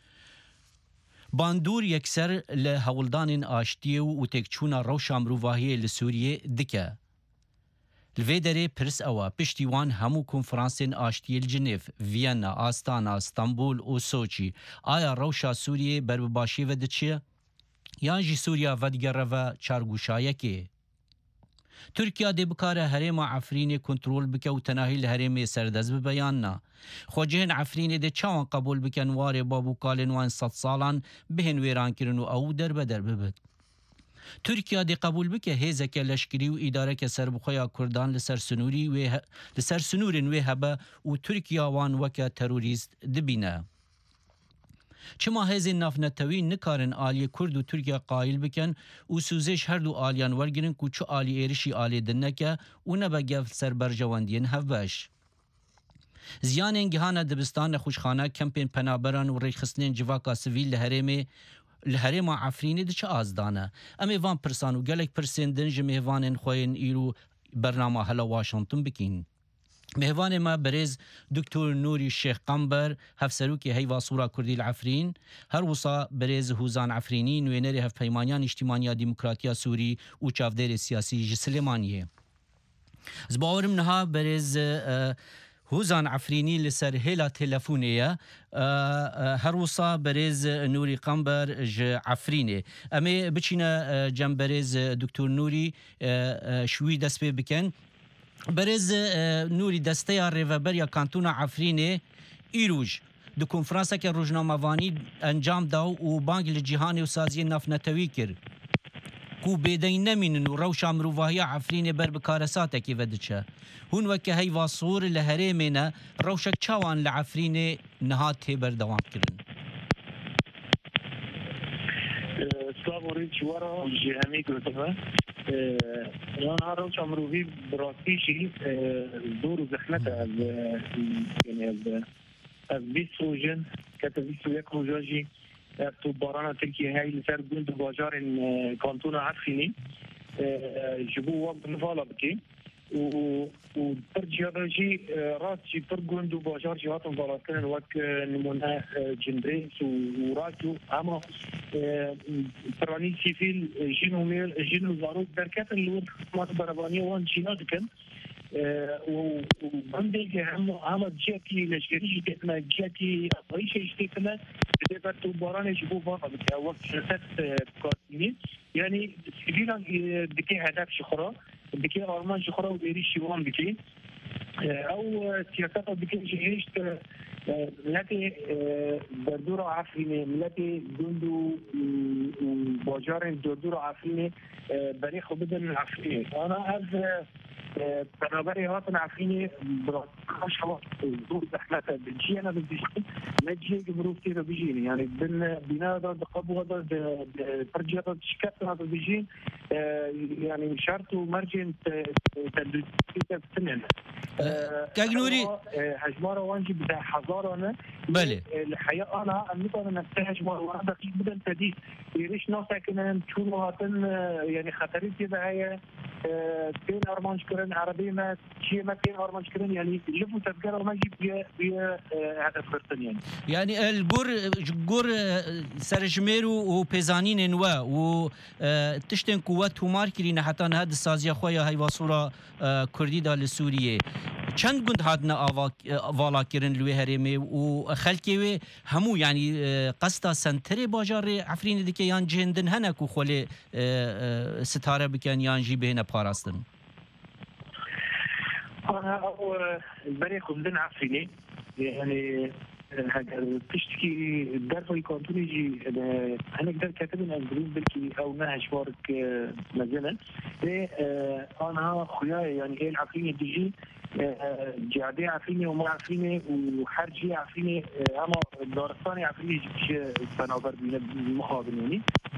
باندور یکسر لحولدان آشتیه و تکچونا روشا مروواهی لسوریه دکه. الویدره پرس اوا پشتیوان همو کنفرانسین آشتیه الجنیف، وینا، آستانا، استانبول و سوچی. آیا روشا سوریه بربباشی وده چیه؟ یان جی سوریا ودگره و چارگوشایه که. ترکیه دی بکاره حریم عفرین کنترول بکه و تناهی لحریم سردز ببیان نا. خوجهن عفرین دی چاوان قبول بکن واره بابو کالن وان صد سالان بهن ویران کرن و او در بدر ببد. ترکیه دی قبول بکه هیزه که لشکری و اداره که سربخویا کردان لسر سنوری و لسر سنورین و هبه و ترکیه وان وکه تروریست دبینه. چما هزین نافنتوی نکارن آلی کرد و ترکیه قایل بکن و سوزش هر دو آلیان ورگرن که چو آلی ایرشی آلی دنکه و نبگه سر برجواندین هفوش. زیان انگهان دبستان خوشخانه کمپین پنابران و ریخستنین جواکا سویل لحرم لحرم عفرینی ده چه آزدانه. امی وان پرسان و گلک پرسندن جمعه وانن خوین ایرو برنامه هلا واشنطن بکین. مهوان ما برز دکتور نوری شیخ قنبر هفسروکی هیوا صورا کردی العفرین هر وصا برز هوزان عفرینی نوینری هف پیمانیان اجتماعی دموکراتیا سوری و چافدار سیاسی جسلیمانیه. زباورم نها برز هوزان عفرینی لسر هلا تلفونیه هر وصا برز نوری قنبر ج عفرینه. اما بچینا جنب برز دکتور نوری شوی دست پی بکن برز نوری دسته ریوبر یا کانتون عفرینه ایروج دو کنفرانسه که روزنامه‌وانی انجام داو و بانک لجهانی و سازی نافنتوی کرد کو بیدین نمینن و روشا مروواهی عفرینه بر بکارساته که ودچه هون وکه هی واصور لحریمینه روشک چاوان لعفرینه نهات بر دوام کرن. سلام وريج ورا جهامي كتبه انا روش امروي براسي شيء دور زحمته يعني بیست روزن که تا بیست و یک روزاجی تو باران ترکیه هایی لسر گند و باجار کانتون عفینی جبو وقت نفالا بکی و و برجاجي راسي برجوند وباجار جهات فلسطين وك نمونه جندريس وراتو اما براني سيفيل جنو ميل جنو زاروك بركات اللي ما برباني وان جينات كان وعندك هم هم جاكي لشريك كنا جاكي رئيس اشتكنا بدأت باران يجيبوا فقط وقت ست كاتني يعني سيفيلا بكي هدف شخرا بكي أرمان شخرا وديري شيوان بكي أو سياسات بكي جيش ملتي دردورة عفريني ملتي دوندو باجار دردورة عفريني بريخ بدن عفريني أنا هذا برابري هاتن عفريني براشة وقت دور زحمة بجي أنا بديش ما تجي قبروف كيف بيجيني يعني بن بناء هذا قبو هذا برجي هذا شكات هذا بيجين يعني شرط ومرجن تدريس سنين كاجنوري هجمارة وانجي بتاع حضارنا بله الحقيقة أنا أمنيت أنا نفتح هجمارة وانا دقيق بدن تديس يريش ناسا كنا نشون هاتن يعني خطريت كذا هي تين أرمانش كرن عربي ما شيء ما تين أرمانش كرن يعني جفوا تذكر أرمانجي بيا بيا هدف فرتن يعني يعني الجور جور سرجميرو وبيزانين نوا وتشتن قوات همار كرينا حتى هذا السازية خويا هاي وصورة كردي دا لسوريا چند گند هاتنا والا کرن لوی هرمی و خلکی و همو یعنی قصد سنتر باجار عفرین دیگه یان جهندن هنک و خاله ستاره بکن یان جی بهنه پاراستن. أنا أو البري خبزن عفريني يعني هذا تشتكي الدرس يكون يجي أنا قدر كاتبين أنجليز بلكي أو نهج فارك مزنا أنا خياي يعني إيه العفريني تيجي جعدي عفريني وما عفريني وحرجي عفريني أما دارستاني عفريني جيش بنابر بالمخابريني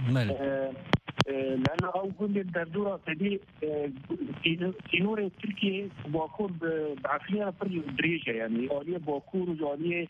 لأنه أو قلنا الدردورة تدي تنور تركيا باكور بعفريني بري دريجة يعني آلية باكور وآلية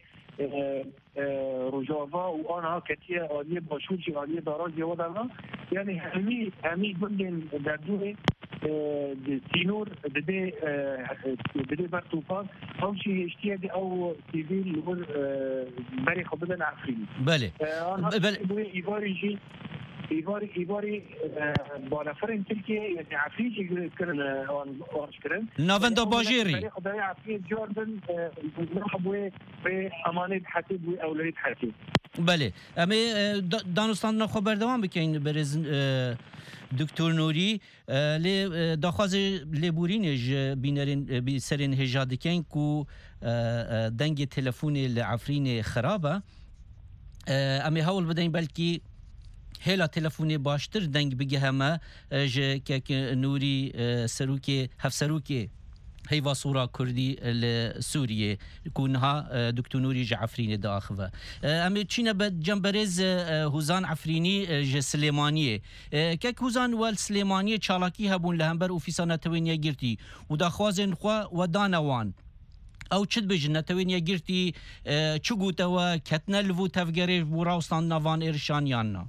روجافا وأنا كتير آلية باشوجي آلية دراجي وضعنا يعني همي همي قلنا الدردورة تنور بدي بدي برتوفان أو شيء اشتيادي أو سيفيل يقول بري خبزنا عفريني. بله. بله. يباريجي إيفاري إيفاري بالافرين تركيا يعني عفريجي كرن أورش كرن. نافندا باجيري. خداي عفريج جوردن نحبوا بأمانة حتيب وأولاد حتيب. بله. أمي دانستان خبر دوام بكين برز دكتور نوري ل داخاز لبورينج بينرين بسرين هجادكين كو دنگ تلفون العفرين خرابة. أمي هول بدين بلكي هلا تلفوني باشتر دنگ بگه همه ج که نوری سروکی هف سروکی هیوا صورة كردي لسوريا كونها دكتور نوري جعفريني داخله أمي تشينا بجنبرز هوزان عفريني ج سليمانية كك هوزان والسليمانية شالاكي هبون لهمبر وفيسانة توينيا جرتي وداخوازن خوا ودانوان او چد بجن نتوینیا گرتی چو گوتوا کتنا لفو تفگری براوستان نوان ارشان یاننا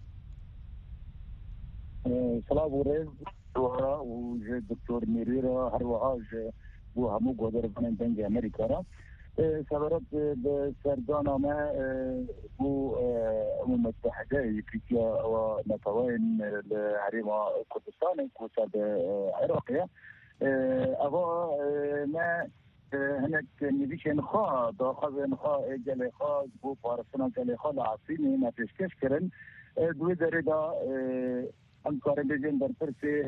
سلام ورز دوها و دکتور میریرا هر وهاج بو همو گودر بنن دنگ امریکا را سبرت به سردانامه بو امم متحده افریقیا و نتوین لحریم کردستان کوسد عراقیه اوا ما هناك نبيشن خا داخل خا جل خا بو بارسنا جل خا لعصيني ما تشكش كرن دوي دردا انكار بيجن در فرسي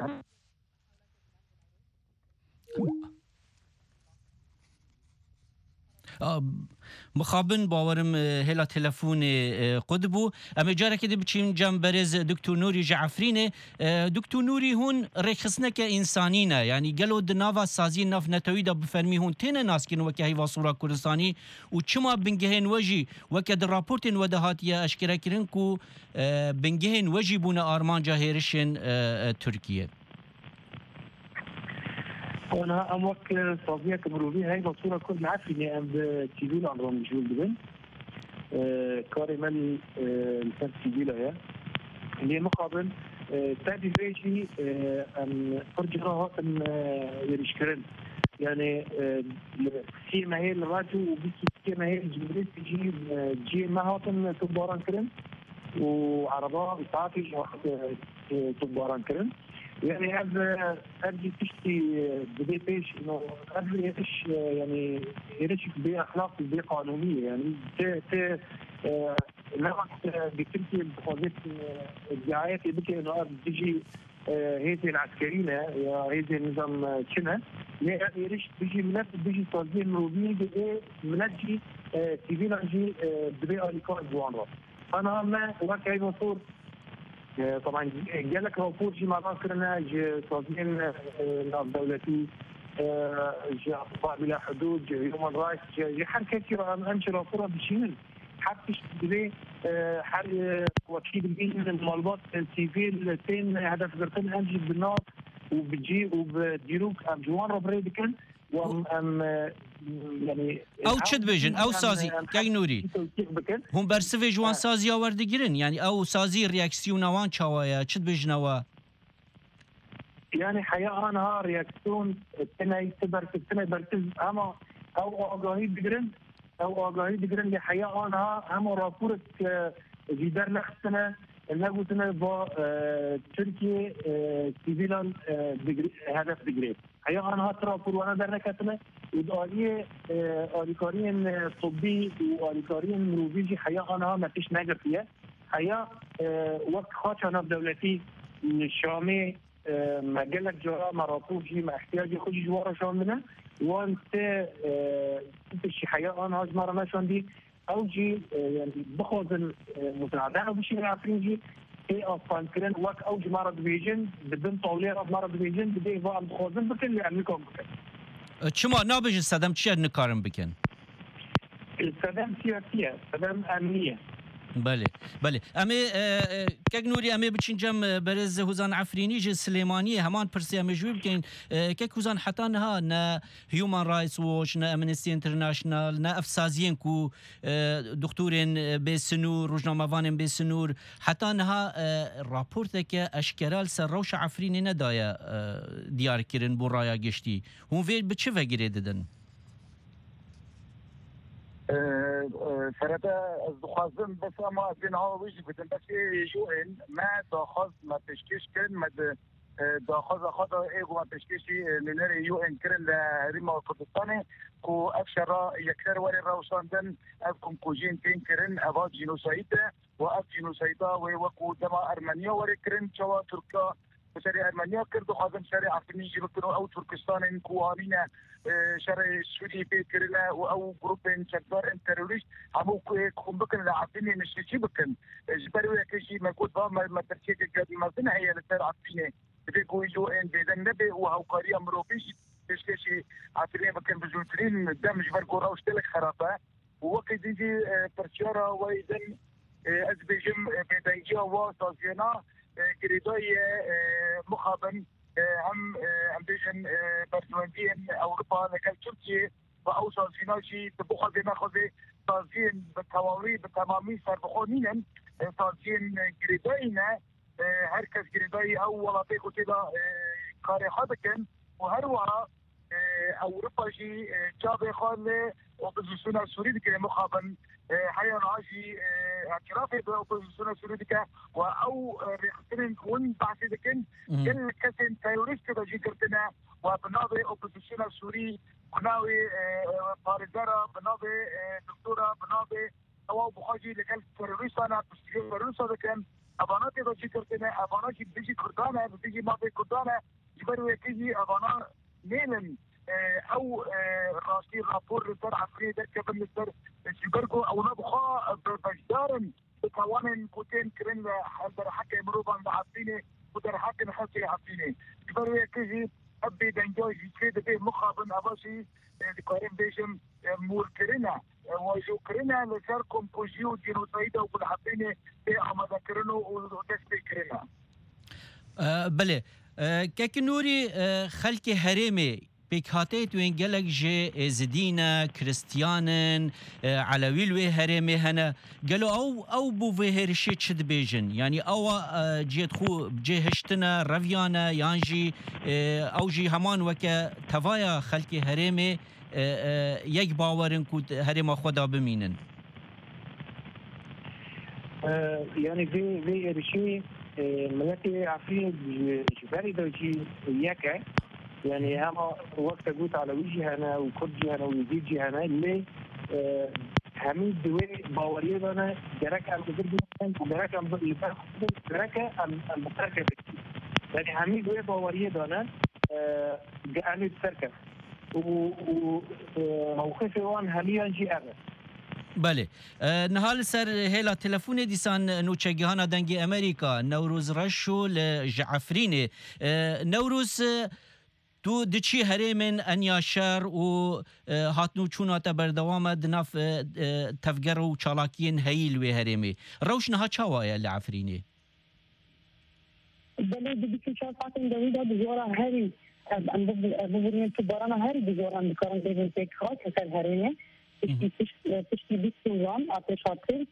مخابن باورم هلا تلفون قدبو اما جاره كده بچين جنبرز دكتور نوري جعفرينه دكتور نوري هون رخصنك انسانينه يعني قالوا دناوا سازي ناف نتويدا بفرمي هون تين ناس كن وكي هي صوره كردستاني وچما بنگهن وجي وكد رابورتن ودهاتيا اشكرا كرنكو بنگهن وجي بونا ارمان جاهيرشن تركيا وانا اموك صافيه كمروبي هاي بصوره كل معفنه ام تيفيل عن رام جول دبن كاري من الفن تيفيلا يا اللي مقابل تادي فيجي ان فرجها ان يرشكرن يعني في ما هي الراديو وبيكي في ما هي الجمهورية تجي جي ما هاتن تباران كرن وعرباء بتاعتي تباران كرن يعني هذا هذه تشتي بدي بيش انه هذا يرش يعني يرش باخلاق بقانونيه يعني ت ت لما بتمشي بقضيه الدعايات بكي انه بتجي هذه العسكريين يا هذه النظام شنها لا يرش بيجي منف بيجي صازين مروبين بدي منجي تيفينا جي بدي الكار جوانرا انا ما وقت هاي مصور طبعا جالك رابور جي معنا كرنا جي صازين نظام دولتي جي اطباء بلا حدود جي هيومن رايتس جي حركه كثيره انشر رابور بشينن حتى بدي حر وكيل بين المطالبات السيفيل تين هدف قرطن انجي بالنار وبتجي وبديروك ام جوان رابريدكن وام يعني او تشد بيجن او سازي كاي نوري هم برسفي جوان سازي وردگيرن يعني او سازي رياكسيون وان چاوايا تشد بيجنوا يعني حياه انا رياكسيون تناي تبر تناي برتز اما او اغاهي بگرن او اغاهي بگرن لحياه انا هم رابورت جدار نخسنا نقولنا با تركيا سيفيلان هدف بگرید هيا آنها ترافور وانا در نکتنا ادعایه آلیکارین طبی و آلیکارین مروزیجی هيا آنها ما فيش نجر فيها هيا وقت خاطر نف دولتي شامي مجلك جرا مرافوجي ما احتياجي خدي جوارا شامنا وانت تشي هيا آنها جمارا ما شاندي او جي يعني بخوزن مساعدة او بشي عفرينجي اي اصلا كرن وقت او جي مرض بيجن بدن طوليرة مرض بيجن بدي فعل بخوزن بكن اللي عملكم بكن شما نابج السدام چی نکارم بکن؟ السدام سياسية السدام أمنية بله بله اما کگ نوری اما بچین جم برز هوزان عفرینی ج سلیمانی همان پرسی اما جوی بکن کگ هوزان حتی نه نه هیومن رایتس واچ نه امنستی انترناشنال نه افسازین کو دکتورین به سنور روزنامه‌وان به سنور حتی نه راپورت که اشکرال سر روش عفرینی ندایا دیار کردن برای گشتی هم وی بچه وگیره دادن فردا از دخوازم بس اما بین ها ویژی بدن بس یو این ما داخل ما تشکیش کن ما داخل خدا ایگو ما تشکیشی لنر یو این کرن لریما کردستانه کو افشرا یکتر وری روشاندن افکم کوجین تین کرن اواز جنوسایده و اف جنوسایده و وکو دما ارمنیا وری کرن چوا ترکا سری ارمنیا کرد و خواهدم سری عفنی جی بکنو او ترکستان این کوهامین شرع سوری بید کرده و او گروپ این چکدار این تروریست همو کون بکن لعفنی نشتی بکن جبرو یکیشی مکود با مدرچه که گردی مزن هیا لسر عفنی بده گوی جو این بیدن نبی و هاوکاری امروبیش تشکشی عفنی بکن بزولترین دم جبر گو روشتلک خرابه و وقت دیجی پرچارا و ایدن از بیجم بیدنجی و سازینا جريدوي مخابن هم هم بيجن برلمانيين اوروبا لكن تركيا واوصل فيناشي تبوخذ ناخذ تازين بالتواري بالتمامي صار بخونين تازين جريدوينا هركز جريدوي او ولا بيكو كده قاري حدكن وهروها اوروبا جي جابي خال اوبوزيسيون السوري كده مخابن حيا عاشي اعترافي باوبوزيسيون السوري كده او ريختين كون بعد كده كل كسن تيوريست كده جي كرتنا وبناضي اوبوزيسيون السوري بناوي بارزارة بناضي دكتورة بناضي او بخاجي لكل تيوريست انا بستيجي تيوريست ده كان اباناتي ده جي كرتنا اباناتي بيجي كردانه بيجي ما بي كردانه يبرو يكيجي ابانا نيلن او راسي رابور در عفري در كبن در جبركو او نبخا بجدارن بتوانن كوتين كرن در حكي مروبان بعفيني ودر حكي نخلصي عفيني جبرو يكيجي ابي دنجوي كده به مخابن اباسي دكارين بيجم مور كرنا وجو كرنا لسركم كوجيو دينو سيدا وكل حفيني بي عمدا كرنو ودسبي كرنا بله كاك نوري خلق هرمي بيكهاتي توين جلك جي زدينا كريستيانن علوي الوي هرمي هنا قالوا او او بو فيهرشي تشد بيجن يعني او جيت خو بجي هشتنا رافيانا يانجي او جي همان وك تفايا خلقي هرمي يك باورن كود هرم خدا بمينن يعني في في رشي ملكي عفرين جباري دوجي ياكا يعني أنا وقت قلت على وجهي أنا وكرجي أنا ويجي أنا اللي همين دوي باوريه أنا درك أم بدرجة درك أم بدرجة درك أم أم بدرجة يعني همين دوي باوريه أنا جاني السركة وموقف وان همين جي أنا بله نهال سر هلا تلفون دیسان نوچگهانا دنگی امریکا نوروز رشو لجعفرینه نوروز تو دچی هرمن انیاشر و هاتنو چوناتا بردوام دناف تفگر و چالاکین هیل و هرمی روش نها چاوایا لعفرینه بله دیگه چالاکین دویدا بزورا هری ام ببرین تو بارانا هری بزورا بکارن دیگه تک خاص سر هرمه تشتي بيستوان أتشاطر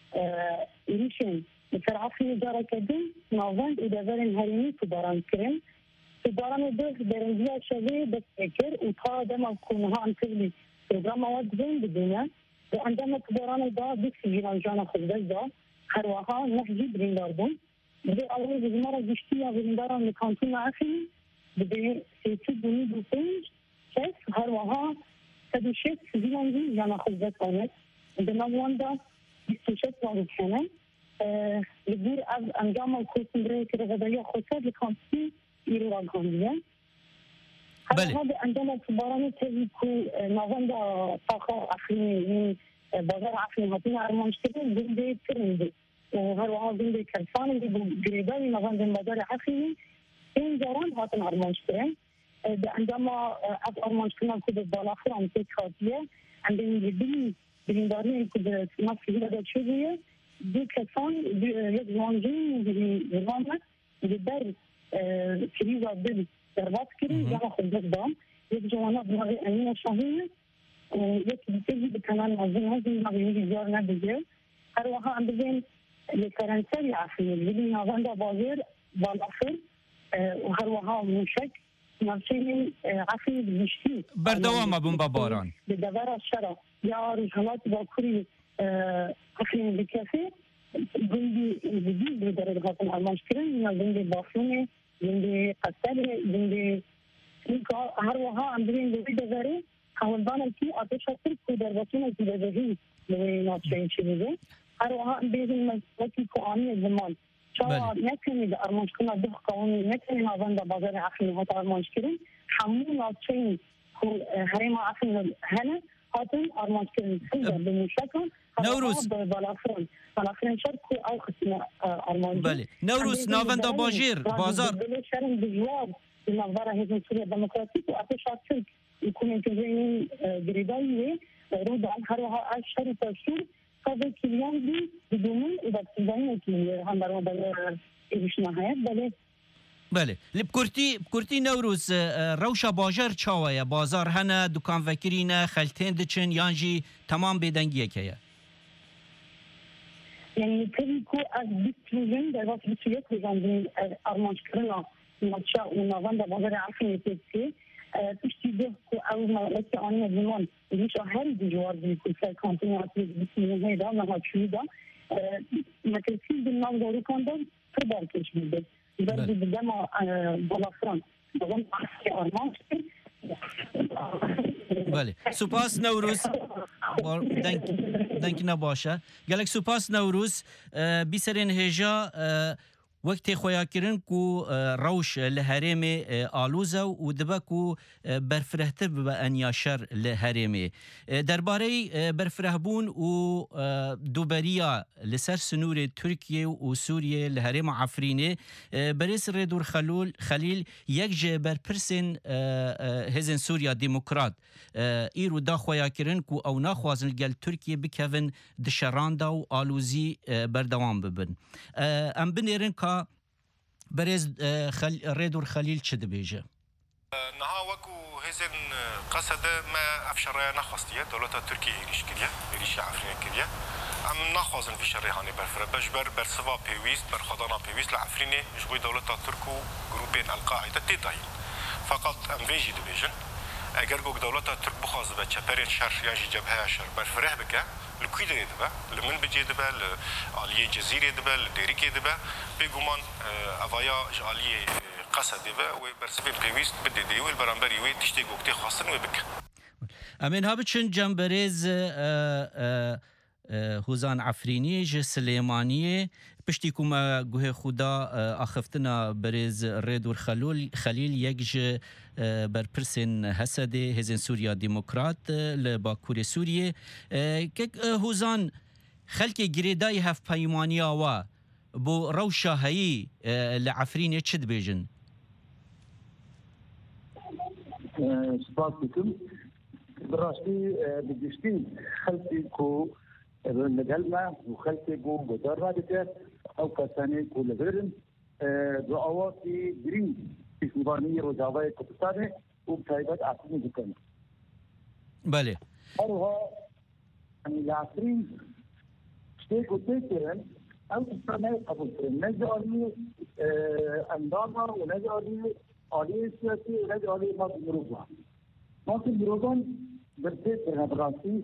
إيشين بترعفني جارة كدين ناوند إذا برن هرمي تباران كريم تباران ده برنجيا شوي بس فكر وطا دم كونها عن كذي برنامج وادين بدنا وعندما تباران ده بس جيران جانا خبز ده خروها نحجي برينداربون بدي أول بزمارة جشتيا برينداران لكانتون عفني بدي سيتي دوني دوتيج كيف خروها تدوشت زينانجي جانا خبزة كانت بنواندا بستوشت وانكنا لبير أب أنجام الكوسن بري كرغدايا خسر لكانتي إيرو راغانيا هذا عندما تباراني تبيكو نواندا طاقة أخيني بازار أخيني هاتينا أرمانش كده زندي ترندي وهروها زندي كرساني بقريباني نواندا بازار أخيني إن جاران هاتنا أرمانش كده عندما أرمانش كنا كده بالاخر عن تيك خاطية عندما يبين بلندارين كده ناس كده شوية دي كسان يجوانجين بالرامة بدر كريزة دل دربات كري جانا خبز دام يجوانا بناغي أمينة شاهية يكي بتجي بكمان عزين هزين ناغي بزيار نبزير هروها عندما لكرنسالي عفية اللي ناغاندا بازير بالاخر وهروها موشك نفسي عفيف بشتي بردوام ابن باباران بدوار الشرع يا رجالات باكوري عفيف بكافي جندي جديد بدرجة المشكلة من جندي بافوني جندي قتالي جندي هروها عندنا جندي دواري حوالبانا كي أتشكر كدربتنا كدربي لوي ناتشين شبيه هروها عندنا مكي كواني الزمان شو نكمل أرمانش كنا ده قوانين نكمل نظام بازار عقلي هات أرمانش كريم حمل ناتشين هو هريم عقلي هنا هاتن أرمانش كريم خلدا بمشاكل نوروز بالآخرين بالآخرين شركوا أو خصنا أرمانش بله نوروز نظام بازار بازار بله شرم بجوار بنظارة هذه سوريا ديمقراطية وأتش عشان يكون ينتظرين جريداية رود عن هروها أشهر تشهر هذا كليان دي بدون إذا تبين كي هم برا برا إيش نهاية بله بله لبكرتي بكرتي نوروز روشة بازار چاوية بازار هنا دكان فكرينا خلتين دچن يانجي تمام بدنگيه كيا يعني كلكو از بيستوين ده وقت بيستويت بجانب أرمانش كرنا ماتشا ونظام بازار عارفين يتسي تشتي ده أو ما لك أنا زمان ليش أهل بجوار بيكون في كامبانيات بيسمونه هيدا ما هالشيء ده ما تنسي بالنام دارو كاندم تبار كيش بيده برضو بدما بالافران بدم أحكي أرمانش بله سپاس نوروز دنک دنک نباشه گلک سپاس نوروز بیسرین هجا وقتی خویا کرن کو روش لهرم آلوزا و دبکو برفرهته به انیاشر لهرم درباره برفرهبون و دوبریا لسر سنور ترکیه و سوریه لهرم عفرینه برس ردور خلول خلیل یک جه برپرسن هزن سوریا دموکرات ایرو دا خویا کرن کو او ناخوازن گل ترکیه بکوین دشراندا و آلوزی بردوام ببن ام بنیرن که برز خل... ريدور خليل چه دبيجه نها وكو هزن قصد ما افشار نخواستیه دولت ترکیه ایریش کردیه ایریش عفرین کردیه ام نخوازن في شر هاني برفرة بجبر برسوا بيويست برخضانا بيويست لعفريني جوي دولة تركو جروبين القاعدة تداين فقط ام فيجي دبيجن اگر گوگ دولت ترک بخواز به چپرین شر یا جبهه شر برفره بکه لکوی دبه لمن بجی دبه لعالیه جزیره دبه لدریک دبه بگومان اوایا عالیه قصد دبه و برسبین پیویست بده دی و البرانبری و تشتی گوگتی خواستن و بکه امین ها بچن جنبرز هوزان عفرینی ج سلیمانیه پشتی کوما گوه خدا آخفتنا برز ریدور خلول خلیل یک ج برپرسن حسد هزن سوریا دموکرات لباکور سوریه که هوزان خلک گریدای هف پیمانی آوا بو روشا هایی لعفرینی چد بیجن؟ سپاس بکم براستی بگشتی خلکی کو نقلنا وخلتي جو بدر هذا او كساني كل غيرن دعواتي جرين في سودانية وجاوية كتسانة وبتايبات عقلي جدا. بله. أروها يعني العقلين شيء كتيرن او كسانة قبل كرن نجاري أندامة ونجاري آلية سياسي ونجاري ما تمروها. ما تمروهن برتة براسي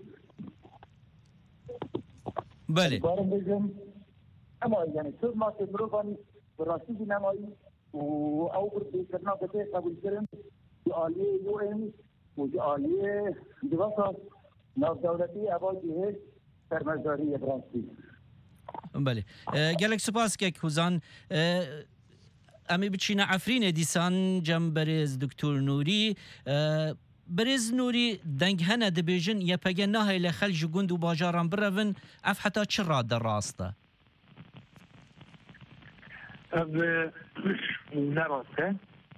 بله اما يعني كل ما تمرون براسي نمائي او برتنا بده قبول كرن آلية يو ان وآلية دراسة ناف دولتي اباجي سرمایه‌داری براسي. بله گلک سپاس که خوزان امی بچینه عفرین دیسان جنبرز دکتر نوری برز نوری دنگ هنه دبیجن یا پگه نهی لخل جگوند و باجاران برون اف حتی چه را در راسته؟ اب نراسته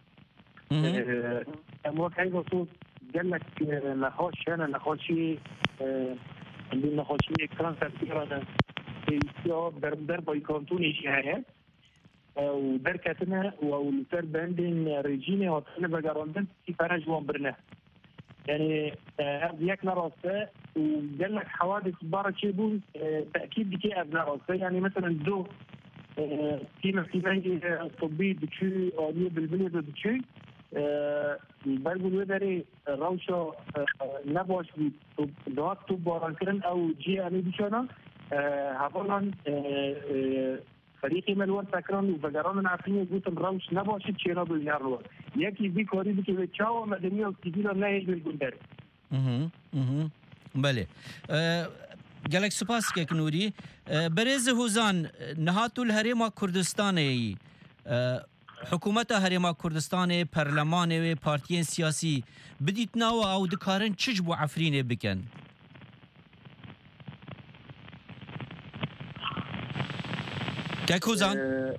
اما که ایوه جلك نخوش هنا نخوشي اللي نخوشي اكران تذكيرنا في در در بايكونتوني شهاية ودر كاتنا والتر باندين ريجيني وطلب جاراندن في فرج وامبرنا يعني ياك نراسة وجلك حوادث بارا شيبون تأكيد بكي أبناء راسة يعني مثلا دو كيما في بنجي طبي بتشي أوليو بالبلد بتشي برگو الوزاري روشا نباش دوات تو باران کرن او جي امي بشانا هفالان فريقي ملوان تكران وفقران عارفين قلتم روش نباش تشينا بالنار رو يكي بي كوري بكي بتشاو مدنية وستيجيلا نايج بالقندر اها اها بله گلک سپاس که نوری برز هوزان نهاتو الهرم کردستانی حکومت هرما کردستان پارلمان و پارتیین سیاسی بدیت ناو او دکارن چج بو عفرین بکن که کوزان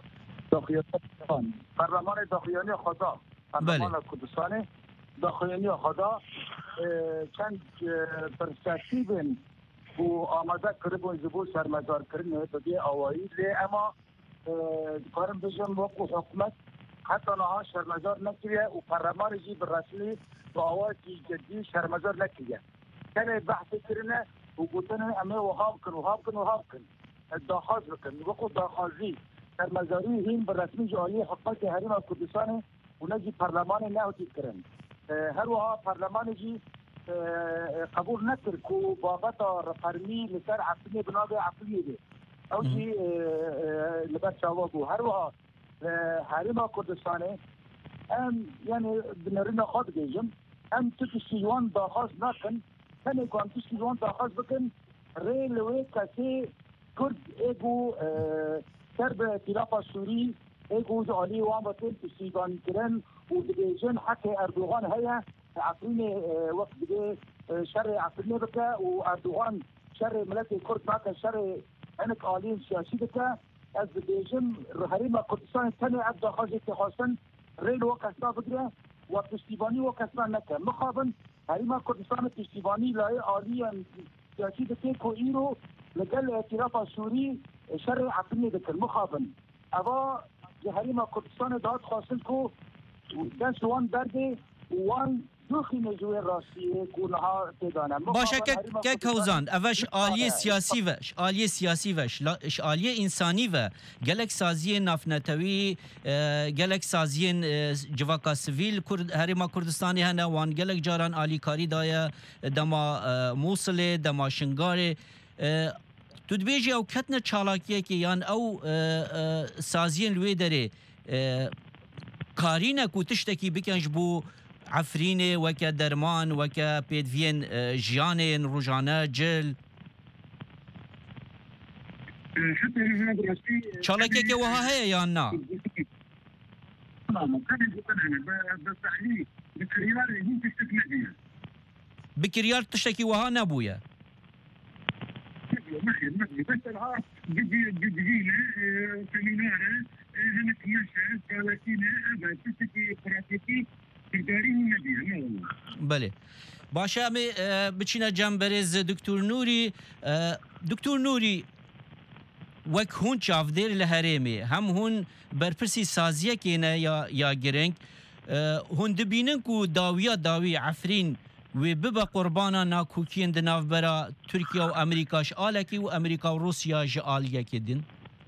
پارلمان داخلیانی خدا پارلمان کردستان داخلیانی خدا چند پرسپکتیو و آماده کرده زبو سرمایه‌دار کردن به آوایی لی اما کارم بجم وقت حکومت حتی نها شرمزار نکریه و پرلمان جی بالرسمی با آواتی جدی شرمزار نکریه کنه بحث کرنه و گوتنه امه وهاب کن وهاب کن وهاب کن داخاز بکن وقت داخازی شرمزاری هین بالرسمی جایی حقوق حریم کردستان و نجی پرلمان نهوتی کرن هر وها پرلمان جی قبول نکر کو بابت رفرمی لسر عقلی بنابه عقلی ده او جي لباس شوابو هروها حريمة كردستاني ام يعني بنرينا خاط جيجم ام تكسيوان داخاز ناكن كان يكون تكسيوان داخاز بكن ريلوي كاسي كرد ايجو سرب تلافا سوري ايجو جعلي وامبتين تكسيوان كرن ودجيجن حتى اردوغان هيا عقليني وقت بجي شر عقليني بكا واردوغان شر ملكي كرد معك شر انك آلين سياسي بكا از بيجم حريمة كردستان الثانية عبدا خاجة تخاصن ريل وكسنا بقرة وتشتيباني وكسنا نكا مخابن حريمة كردستان التشتيباني لاي آليا سياسي بكي كو ايرو لقل اعتراف سوري شرع عقلني بكر مخابن ابا حريمة كردستان داد خاصن كو دست وان درده وان باشه که کوزان اوش آلیه سیاسی وش آلیه سیاسی وش آلیه انسانی و گلک سازی نافنتوی گلک سازی جواکا سویل کرد هرما کردستانی هنه وان گلک جاران آلی کاری دایا دما موصل دما شنگار تو دبیجی او کتن چالاکیه که یان او سازی لوی داره کارینه کو تشتکی بکنج بو عفرینه وکا درمان وکا پیدوین جیانه روزانه جل چالاکیه که وها هیا یا نه بکریار تشتکی وها نبویه بله باشه امی بچینه جنبرز دکتور نوری دکتور نوری وک هون چافدیر لحریمی هم هون برپرسی سازیه که نه یا یا گرنگ هون دبینن کو داویا داوی عفرین و ببا قربانا ناکوکین دناف برا ترکیه و امریکاش آلکی و امریکا و روسیا جآلیه که دین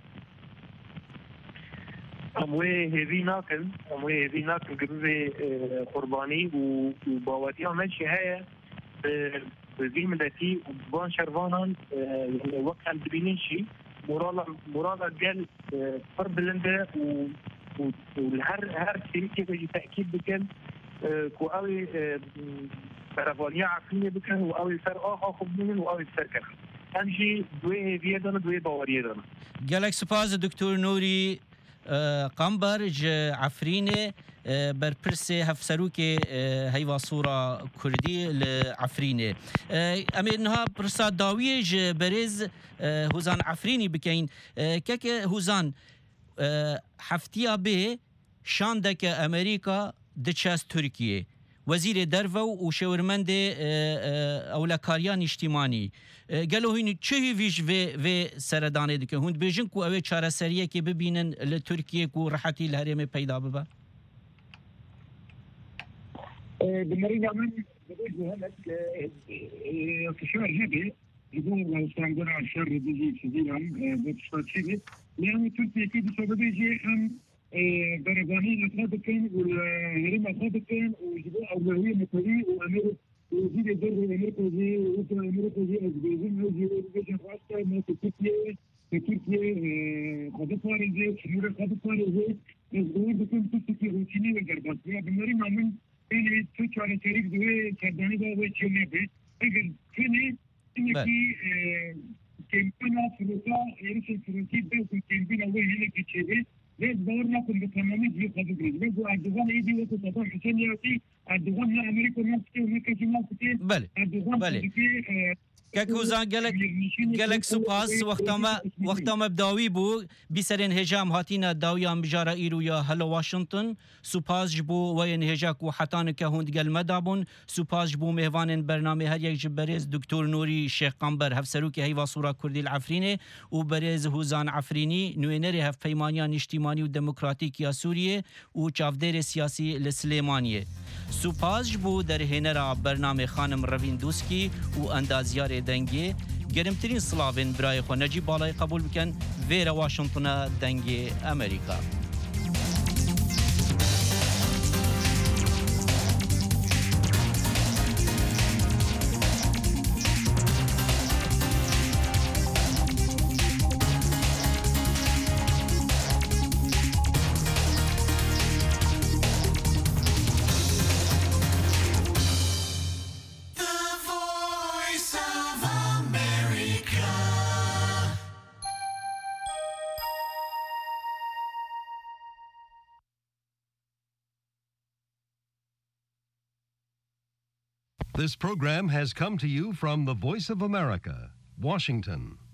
اموی هیوی ناکن اموی هیوی ناکن گروه قربانی و باوتی همشی هیا بزی ملتی و بان شروانان وقت هم دبینین شی مرادا گل پر بلنده و هر هر شریکی بجی تأکید بکن کو اوی برافانیا عقلیه بکن و اوی سر آخا خوب بینن و اوی سر کن همشی دوی هیویه دانه دوی باوریه دانه گلک سپاس دکتور نوری قنبر ج عفرینه برپرس هفسروک هیوا صورة كردي لعفرينه اما انها برسا داوية ج برز هوزان عفريني بكين كك هوزان حفتيا به شاندك امريكا دچاس تركيا وزير درفو وشورمند اولکاریان اجتماعی گلو هین چه ویش و و سردانه دکه هند بیجن کو اوه چاره سریه که ببینن لترکیه کو راحتی الهرم پیدا ببا بمرينا من بوجه هلك انتشار هذا يقولوا استعملنا الشر بيجي كثيرا بتشتغل شيء يعني تركيا كده بسبب يجي ام برباني لخادكين والهرم خادكين ويجيبوا أولوية مطلوبة وأمير وزير الدولة الأمريكا زي وكان الأمريكا زي أزبيزين زي أزبيزين خاصة ما في تركيا في تركيا خادفار زي شنورة خادفار زي أزبيزين بكون تركيا روتيني وجربات يا بمرينا من اللي تركيا على تاريخ دوي كرداني دوي تشينبه أجل كني إنكي كمبينا فروتا يرسل فروتي بس كمبينا وين هنا كتشيبه ليش دورنا كنا بتمامي جي خدوا جريز ليش أردوغان إيدي وقت صدام حسين يأتي أردوغان لا أمريكا نفسه ومريكا نفسه بله بله كاكوزان قالك قالك سباس وقتا ما وقتا ما بداوي بو بسرين هجام هاتينا داويان بجارة إيرو يا هلا واشنطن سباس جبو وين هجاك وحتان كهوند قال مدابون سباس جبو مهوان برنامج هر یک جبريز دكتور نوري شيخ قنبر هفسروك هيوا صورة كردي العفريني وبريز هوزان عفريني نوينري هف فيمانيان اجتماعي وديمقراطيك يا سوريا وشافدير سياسي لسليمانية سپاس جبو در هنرا برنامه خانم روین دوسکی و اندازیار دنگی گرمترین سلاوین برای خو نجیب بالای قبول بکن ویر واشنطن دنگی امریکا This program has come to you from the Voice of America, Washington.